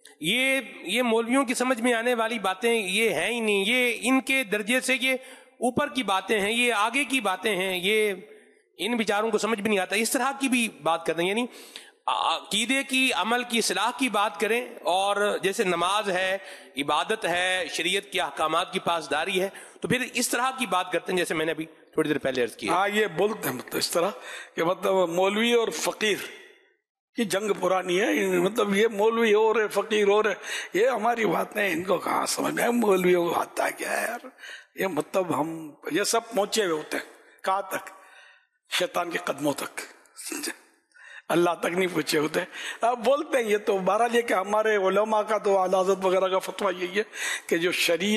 ये मौलवियों की समझ में आने वाली बातें ये हैं ही नहीं, ये इनके दर्जे से ये ऊपर की बातें हैं, ये आगे की बातें हैं, ये इन विचारों को समझ भी नहीं आता। इस तरह की भी बात करते हैं, यानी अकीदे की अमल की इस्लाह की बात करें, और जैसे नमाज है, इबादत है, शरीयत के अहकामात की पासदारी है, तो फिर इस तरह की बात करते हैं जैसे मैंने अभी थोड़ी देर पहले अर्ज किया। हाँ, ये बोलते हैं मतलब इस तरह कि मतलब मौलवी और फकीर की जंग पुरानी है, मतलब ये मौलवी हो रहे फकीर हो रहे, ये हमारी बात नहीं, इनको कहाँ समझ में, मौलवियों को आता है क्या है यार, ये मतलब हम ये सब पहुंचे हुए होते हैं कहाँ तक, शैतान के कदमों तक, अल्लाह तक नहीं पूछे होते। अब बोलते हैं ये तो बहरहाल ये कि हमारे उलमा का तो आला हज़रत वगैरह का फतवा यही है कि जो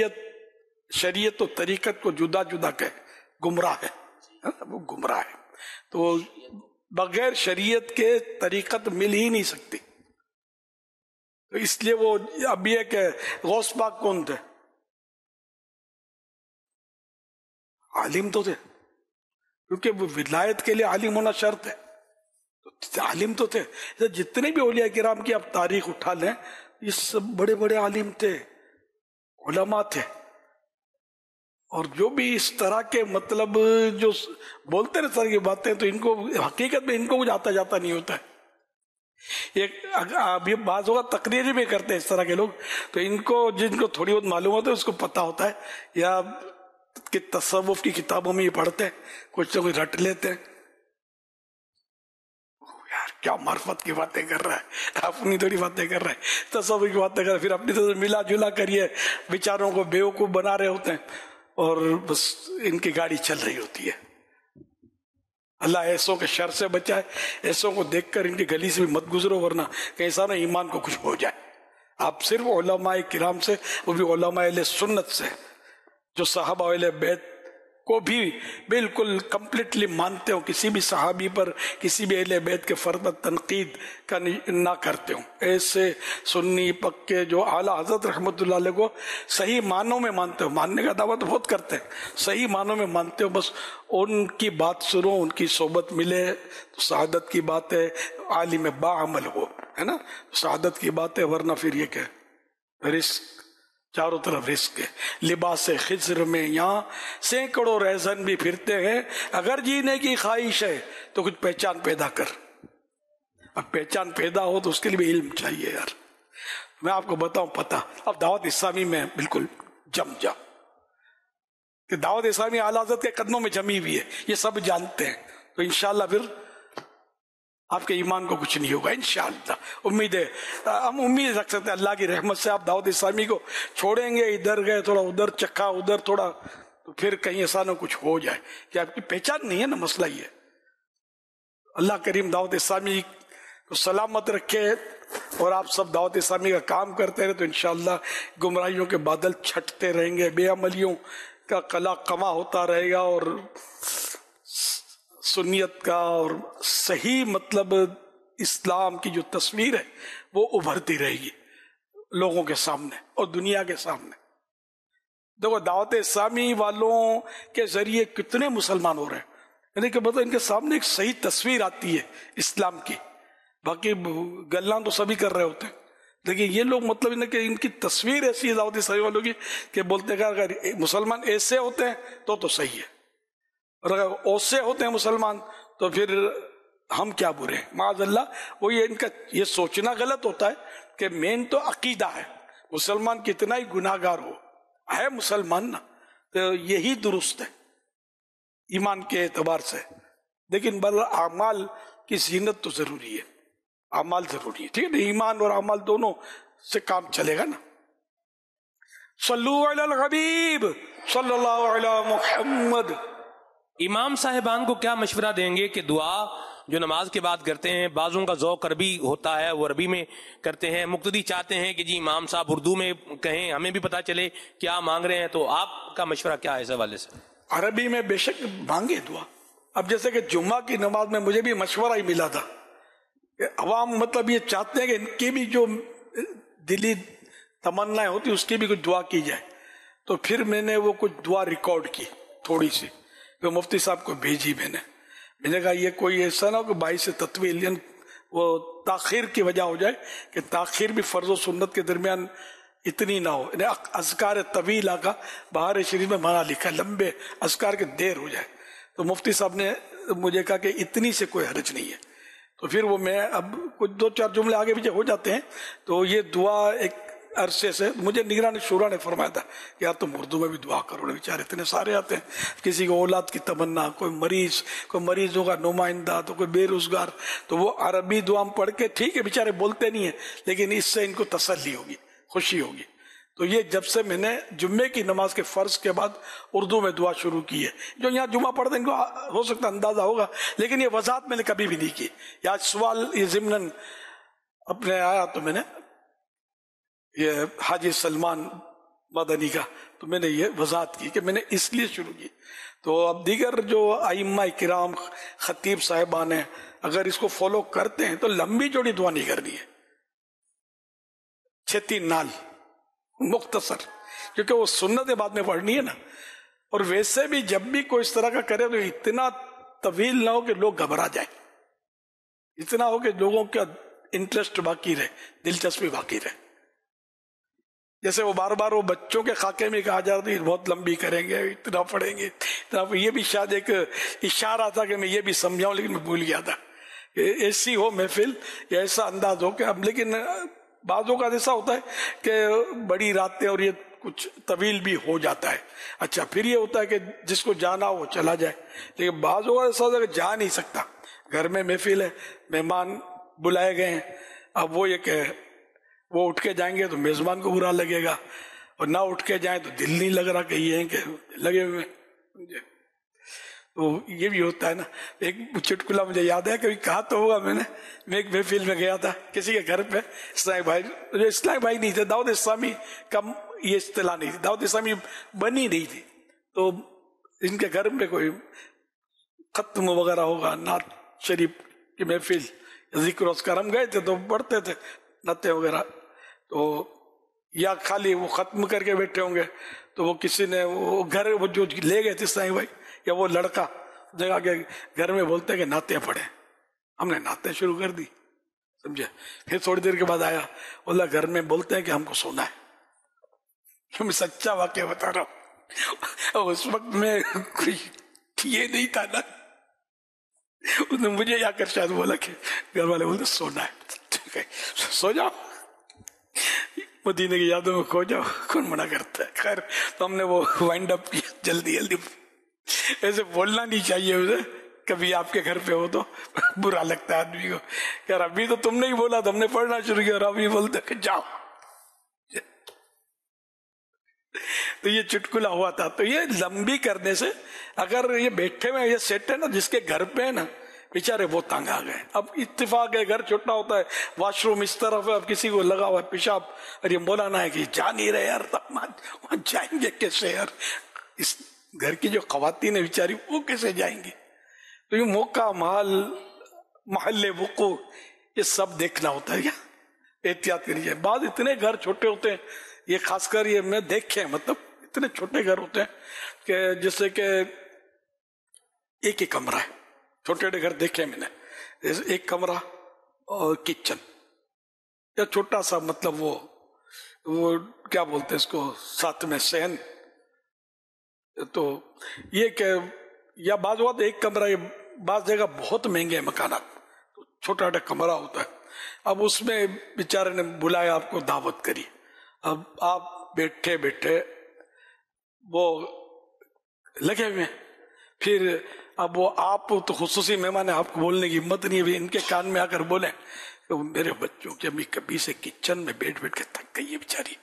शरीयत तो तरीकत को जुदा जुदा कहे गुमराह है, वो गुमराह है। तो बगैर शरीयत के तरीकत मिल ही नहीं सकती, तो इसलिए वो अब ये कि गौस पाक कौन थे? आलिम तो थे, क्योंकि वो विलायत के लिए आलिम होना शर्त है, तो आलिम तो थे। जितने भी औलिया किराम की आप तारीख उठा लें, ये सब बड़े बड़े आलिम थे, उलमा थे, और जो भी इस तरह के मतलब जो बोलते ना तरह की बातें, तो इनको हकीकत में इनको कुछ आता जाता नहीं होता है। एक अभी बात होगा तकरीर में करते हैं इस तरह के लोग, तो इनको जिनको थोड़ी बहुत मालूम होता है उसको पता होता है, या कि तसव्वुफ की किताबों में ये पढ़ते हैं, कुछ तो कुछ रट लेते हैं, यार क्या मार्फत की बातें कर रहा है, अपनी थोड़ी बातें कर रहा है, तसव्वुफ की बातें कर रहा है, फिर अपनी तो मिला जुला करिए विचारों को बेवकूफ बना रहे होते हैं, और बस इनकी गाड़ी चल रही होती है। अल्लाह ऐसों के शर से बचाए, ऐसों को देखकर इनकी गली से भी मत गुजरो, वरना कहीं सारा ईमान को कुछ हो जाए। आप सिर्फ उलमाए किराम से, वो भी उलमाए अहले सुन्नत से, जो सहाबा अहले बैत को भी बिल्कुल कंप्लीटली मानते हो, किसी भी सहाबी पर किसी भी अहले बैत के फर्द तनकीद का ना करते हो, ऐसे सुन्नी पक्के जो आला हजरत रहमतुल्लाह अलैह को सही मानों में मानते हो, मानने का दावा तो बहुत करते हैं, सही मानों में मानते हो, बस उनकी बात सुनो, उनकी सोबत मिले तो शहादत की बात है, आलिम बाअमल हो, है ना, शहादत की बात है, वरना फिर ये क्या रिस्क, चारों तरफ रिस्क है। लिबास खिज्र में यहाँ सैकड़ों रैज़न भी फिरते हैं, अगर जीने की ख्वाहिश है तो कुछ पहचान पैदा कर। अब पहचान पैदा हो तो उसके लिए भी इल्म चाहिए यार। मैं आपको बताऊं पता, अब दावत इस्लामी में बिल्कुल जम जा कि दावत इस्लामी आला हज़रत के कदमों में जमी हुई है, ये सब जानते हैं, तो इंशाअल्लाह फिर आपके ईमान को कुछ नहीं होगा इंशाअल्लाह। उम्मीद है, हम उम्मीद रख सकते हैं अल्लाह की रहमत से। आप दावत इस्लामी को छोड़ेंगे, इधर गए थोड़ा उधर चखा उधर थोड़ा, तो फिर कहीं ऐसा ना कुछ हो जाए कि आपकी पहचान नहीं है ना, मसला ही है। अल्लाह करीम दावत इस्लामी تو سلامت رکھے اور آپ سب دعوت اسلامی کا کام کرتے رہے تو انشاءاللہ گمراہیوں کے بادل چھٹتے رہیں گے، بے عملیوں کا قلع کما ہوتا رہے گا اور سنیت کا اور صحیح مطلب اسلام کی جو تصویر ہے وہ ابھرتی رہے گی لوگوں کے سامنے اور دنیا کے سامنے۔ دیکھو دعوت اسلامی والوں کے ذریعے کتنے مسلمان ہو رہے ہیں، یعنی کہ مطلب ان کے سامنے ایک صحیح تصویر آتی ہے اسلام کی، باقی گلاں تو سبھی کر رہے ہوتے ہیں لیکن یہ لوگ مطلب کہ ان کی تصویر ایسی ہے دعوت اسلامی والوں کی کہ بولتے ہیں کہ اگر مسلمان ایسے ہوتے ہیں تو صحیح ہے، اور اگر اوسے ہوتے ہیں مسلمان تو پھر ہم کیا برے ہیں معاذ اللہ۔ وہ یہ ان کا یہ سوچنا غلط ہوتا ہے کہ مین تو عقیدہ ہے، مسلمان کتنا ہی گناہ گار ہے مسلمان نا، تو یہی درست ہے ایمان کے اعتبار سے، لیکن بل اعمال کی زینت تو ضروری ہے، اعمال ضروری ہے، ٹھیک ہے نا، ایمان اور اعمال دونوں سے کام چلے گا نا۔ صلو علی الحبیب صلی اللہ علی محمد۔ امام صاحبان کو کیا مشورہ دیں گے کہ دعا جو نماز کے بعد کرتے ہیں، بعضوں کا ذوق عربی ہوتا ہے وہ عربی میں کرتے ہیں، مقتدی چاہتے ہیں کہ جی امام صاحب اردو میں کہیں ہمیں بھی پتہ چلے کیا مانگ رہے ہیں، تو آپ کا مشورہ کیا ہے اس حوالے سے؟ عربی میں بے شک مانگے دعا۔ اب جیسے کہ جمعہ کی نماز میں مجھے بھی مشورہ ہی ملا تھا کہ عوام مطلب یہ چاہتے ہیں کہ ان کی بھی جو دلی تمنا ہوتی اس کی بھی کچھ دعا کی جائے، تو پھر میں نے وہ کچھ دعا ریکارڈ کی تھوڑی سی، تو مفتی صاحب کو بھیجی میں نے کہا یہ کوئی ایسا نہ ہو کہ باعث تطویل یعنی وہ تاخیر کی وجہ ہو جائے کہ تاخیر بھی فرض و سنت کے درمیان اتنی نہ ہو، یعنی اذکار طویلہ کا بہار شریف میں منع لکھا، لمبے اذکار کے دیر ہو جائے، تو مفتی صاحب نے مجھے کہا کہ اتنی سے کوئی حرج نہیں ہے، تو پھر وہ میں اب کچھ دو چار جملے آگے پیچھے ہو جاتے ہیں، تو یہ دعا ایک عرصے سے مجھے نگران شورا نے فرمایا تھا کہ یار تم اردو میں بھی دعا کرو، بیچارے اتنے سارے آتے ہیں، کسی کو اولاد کی تمنا، کوئی مریضوں کا نمائندہ، تو کوئی بے روزگار، تو وہ عربی دعا پڑھ کے ٹھیک ہے بیچارے بولتے نہیں ہیں لیکن اس سے ان کو تسلی ہوگی، خوشی ہوگی۔ تو یہ جب سے میں نے جمعے کی نماز کے فرض کے بعد اردو میں دعا شروع کی ہے، جو یہاں جمعہ پڑھتے ہیں ان کو ہو سکتا اندازہ ہوگا، لیکن یہ وضاحت میں نے کبھی بھی نہیں کی۔ یا سوال یہ ضمناً اپنے آیا تو میں نے یہ حاجی سلمان مدنی کا، تو میں نے یہ وضاحت کی کہ میں نے اس لیے شروع کی۔ تو اب دیگر جو ائمہ کرام خطیب صاحبان ہیں اگر اس کو فالو کرتے ہیں تو لمبی چوڑی دعا نہیں کرنی ہے، چھتی نال مختصر، کیونکہ وہ سنت بعد میں پڑھنی ہے نا، اور ویسے بھی جب بھی کوئی اس طرح کا کرے تو اتنا طویل نہ ہو کہ لوگ گھبرا جائیں، اتنا ہو کہ لوگوں کا انٹرسٹ باقی رہے، دلچسپی باقی رہے۔ جیسے وہ بار بار وہ بچوں کے خاکے میں کہا جاتا ہے بہت لمبی کریں گے، اتنا پڑھیں گے اتنا، یہ بھی شاید ایک اشارہ تھا کہ میں یہ بھی سمجھاؤں لیکن میں بھول گیا تھا کہ ایسی ہو محفل یا ایسا انداز ہو کہ اب، لیکن بعضوں کا ایسا ہوتا ہے کہ بڑی راتیں اور یہ کچھ طویل بھی ہو جاتا ہے۔ اچھا پھر یہ ہوتا ہے کہ جس کو جانا وہ چلا جائے، لیکن بعضوں کا ایسا ہوتا ہے کہ جا نہیں سکتا، گھر میں محفل ہے، مہمان بلائے گئے ہیں، اب وہ یہ کہ وہ اٹھ کے جائیں گے تو میزبان کو برا لگے گا، اور نہ اٹھ کے جائیں تو دل نہیں لگ رہا کہ یہ ہیں کہ لگے ہوئے، تو یہ بھی ہوتا ہے نا۔ ایک چٹکلا مجھے یاد ہے، کبھی کہا تو ہوگا میں نے، میں ایک محفل میں گیا تھا کسی کے گھر پہ، اسلامی بھائی، جو اسلامی بھائی نہیں تھے، دعوت اسلامی کا یہ اصطلاح نہیں تھی، دعوت اسلامی بنی نہیں تھی، تو ان کے گھر میں کوئی ختم وغیرہ ہوگا، نعت شریف کی محفل، ذکر اذکار، ہم گئے تھے تو پڑھتے تھے نعتیں وغیرہ، تو یا خالی وہ ختم کر کے بیٹھے ہوں گے، تو وہ کسی نے وہ گھر وہ جو لے گئے تھے اسلامی بھائی یا وہ لڑکا جگہ کے گھر میں بولتے ہیں کہ نعتیں پڑھیں، ہم نے نعتیں شروع کر دی، سمجھے، پھر تھوڑی دیر کے بعد آیا، اللہ گھر میں بولتے ہیں کہ ہم کو سونا ہے، میں سچا واقعہ بتا رہا ہوں، اس وقت میں کوئی یہ نہیں تھا نا، اس نے مجھے آ کر شاید بولا کہ گھر والے بولتے سونا ہے، ٹھیک ہے سو جاؤ، مدینے کی یادوں میں کھو جاؤ، کون منع کرتا ہے۔ خیر تو ہم نے وہ وائنڈ اپ کیا جلدی جلدی، ایسے بولنا نہیں چاہیے اسے، کبھی آپ کے گھر پہ ہو تو برا لگتا ہے آدمی کو، یار ابھی تو تم نے ہی بولا، تم نے پڑھنا شروع کیا اور ابھی بولتے کہ جاؤ، تو یہ چٹکلا ہوا تھا۔ تو یہ لمبی کرنے سے، اگر یہ بیٹھے ہوئے یہ سیٹ ہے نا، جس کے گھر پہ ہے نا बेचारे बहुत तंग आ गए। अब इत्तेफाक है, घर छोटा होता है, वॉशरूम इस तरफ है, अब किसी को लगा हुआ है पेशाब, अरे मौलाना है कि जा नहीं रहे यार, वहां जाएंगे कैसे यार, इस घर की जो खवातीन है बेचारी वो कैसे जाएंगी। तो ये मौका महल्ले वुकू ये सब देखना होता है, क्या एहतियात करिए। बाद इतने घर छोटे होते हैं, ये खासकर ये मैं देखे, मतलब इतने छोटे घर होते हैं कि जैसे कि एक ही कमरा है, छोटे छोटे घर देखे मैंने, एक कमरा और किचन या छोटा सा, मतलब वो क्या बोलते हैं इसको, साथ में सहन। तो ये कि या बाज बात एक कमरा, ये बाज जगह बहुत महंगे मकानात, तो छोटा छोटा कमरा होता है। अब उसमें बेचारे ने बुलाया, आपको दावत करी, अब आप बैठे बैठे वो लगे हुए, फिर अब वो आप तो खुसूसी मेहमान है, आपको बोलने की हिम्मत नहीं है, इनके कान में आकर बोले तो मेरे बच्चों की अम्मी कभी से किचन में बैठ बैठ के थक गई है बेचारी,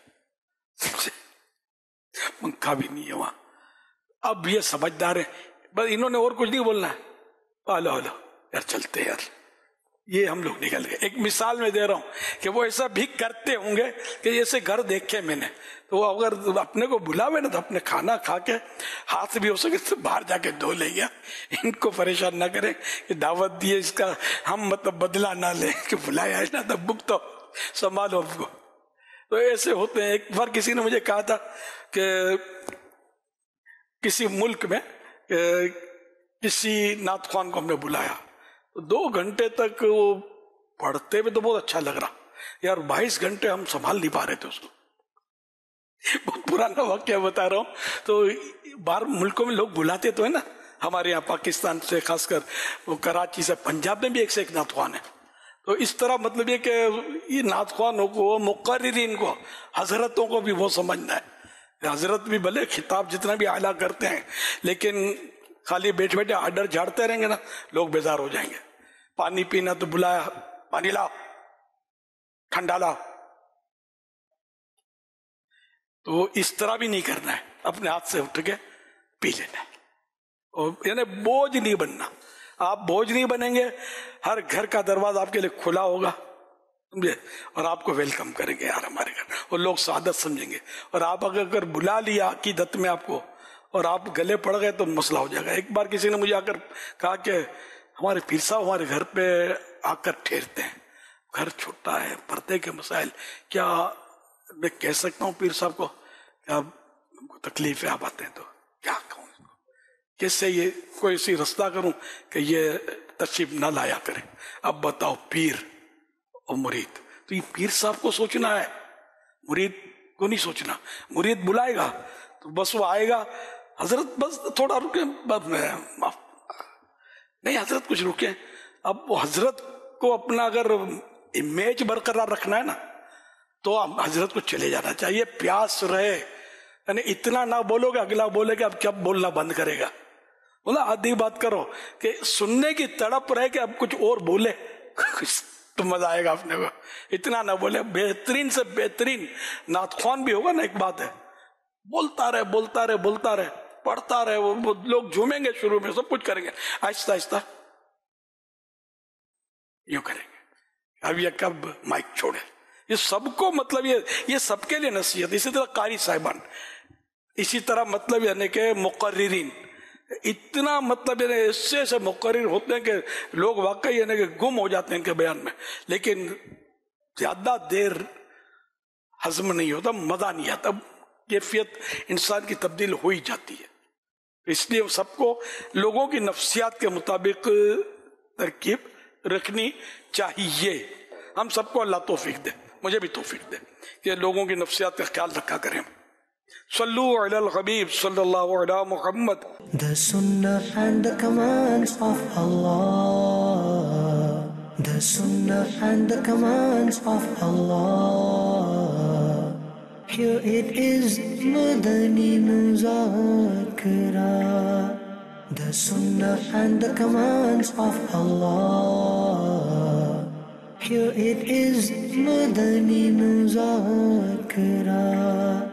पंखा भी नहीं है वहां। अब ये समझदार है, बस इन्होंने और कुछ नहीं बोलना है, हेलो हेलो यार चलते यार, ये हम लोग निकल गए। एक मिसाल में दे रहा हूं कि वो ऐसा भी करते होंगे कि जैसे घर देखे मैंने, तो वो अगर अपने को बुलावे ना तो अपने खाना खा के हाथ भी हो सके तो बाहर जाके धो लेगा, इनको परेशान ना करें कि दावत दिए इसका हम मतलब बदला ना ले कि बुलाया है ना, तो बुक तो संभालो आपको। तो ऐसे होते हैं। एक बार किसी ने मुझे कहा था कि किसी मुल्क में किसी नात ख्वान को हमने बुलाया, तो 2 घंटे तक वो पढ़ते हुए तो बहुत अच्छा लग रहा यार, 22 घंटे हम संभाल नहीं पा रहे थे उसको। बहुत पुराना वाक्य बता रहा हूं। तो बाहर मुल्कों में लोग बुलाते तो है ना, हमारे यहाँ पाकिस्तान से खासकर वो कराची से, पंजाब में भी एक से एक नात ख्वान है। तो इस तरह मतलब ये कि ये नात ख्वानों को, मुक़र्रिरीन को, हजरतों को भी वो समझना है। हजरत भी भले खिताब जितना भी आला करते हैं, लेकिन खाली बैठे बैठे आर्डर झाड़ते रहेंगे ना, लोग बेजार हो जाएंगे। पानी पीना तो बुलाया, पानी लाओ, ठंडा लाओ, तो इस तरह भी नहीं करना है, अपने हाथ से उठ के पी लेना है। और यानी बोझ नहीं बनना, आप बोझ नहीं बनेंगे, हर घर का दरवाजा आपके लिए खुला होगा, समझे, और आपको वेलकम करेंगे यार हमारे घर, और लोग सादत समझेंगे। और आप अगर बुला लिया अकीदत में आपको और आप गले पड़ गए तो मसला हो जाएगा। एक बार किसी ने मुझे आकर कहा कि हमारे पीर साहब हमारे घर पे आकर ठहरते हैं, घर छोटा है, पर्दे के मसाइल, क्या मैं कह सकता हूँ पीर साहब को क्या हमको तकलीफ है, आप आते हैं तो क्या कहूँ इसको, कैसे ये कोई ऐसी रास्ता करूं कि ये तशरीफ ना लाया करें। अब बताओ, पीर और मुरीद, तो ये पीर साहब को सोचना है, मुरीद को नहीं सोचना। मुरीद बुलाएगा तो बस वो आएगा, हजरत बस थोड़ा रुके, माफ नहीं हजरत कुछ रुके। अब वो हजरत को अपना अगर इमेज बरकरार रखना है ना, तो हजरत को चले जाना चाहिए, प्यास रहे, यानी इतना ना बोलोगे अगला बोलेगा अब क्या बोलना बंद करेगा। बोला आधी बात करो कि सुनने की तड़प रहे कि अब कुछ और बोले तो मजा आएगा अपने को, इतना ना बोले। बेहतरीन से बेहतरीन नात ख्वान भी होगा ना, एक बात है, बोलता रहे बोलता रहे बोलता रहे, पढ़ता रहे, वो लोग झूमेंगे शुरू में, सब कुछ करेंगे, आहिस्ता आहिस्ता यूं करेंगे। अब ये कब माइक छोड़े, ये सबको मतलब ये सबके लिए नसीहत। इसी तरह कारी साहिबान, इसी तरह मतलब यानी कि मुक़र्रिरीन, इतना मतलब इससे ऐसे मुक़र्रिर होते हैं कि लोग वाकई यानी कि गुम हो जाते हैं इनके बयान में, लेकिन ज्यादा देर हजम नहीं होता, मजा नहीं आता, कैफियत इंसान की तब्दील हो ही जाती है। इसलिए सबको लोगों की नफ्सियात के मुताबिक तरकीब रखनी चाहिए। हम सबको अल्लाह तौफीक दे, मुझे भी तौफीक दे कि लोगों की नफ्सियात का ख्याल रखा करें। सल्लु अलल हबीब सल्लल्लाहु अलैहि Muhammad. The Sunnah and the commands of Allah, the Sunnah and the commands of Allah. Here it is, Madani Muzakara, the Sunnah and the commands of Allah. Here it is, Madani Muzakara.